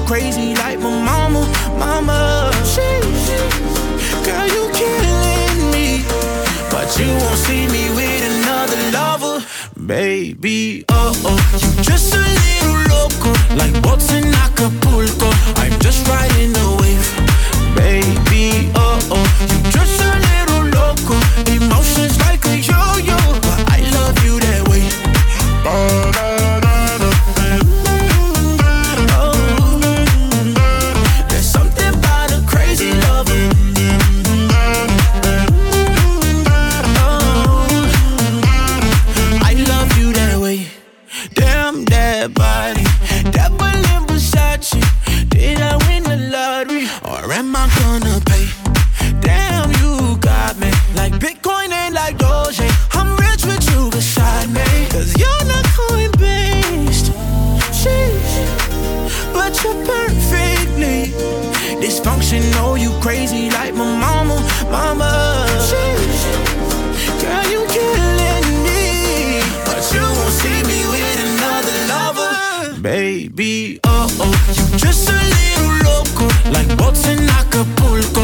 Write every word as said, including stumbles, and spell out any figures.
crazy like my mama, mama. Sheesh, girl, you killing me, but you won't see me with another lover, baby. Oh oh, you just a little loco, like boats in Acapulco. I'm just riding the wave, baby. Oh oh, you just a little loco, emotions like a yo-yo, but I love you that way. Oh, there's something about a crazy lover. Oh, I love you that way. Damn that body, that Berlin Versace. Did I win the lottery, or am I gonna pay? Damn, you got me like Bitcoin and like Doge. I'm rich with you beside me, cause you're not coin-based. Sheesh, but you're perfectly dysfunctional. You crazy like my mama, mama. Sheesh, girl, you killing me, but you won't see me with another lover, baby. Oh oh, you just a little loco, like boats in Acapulco.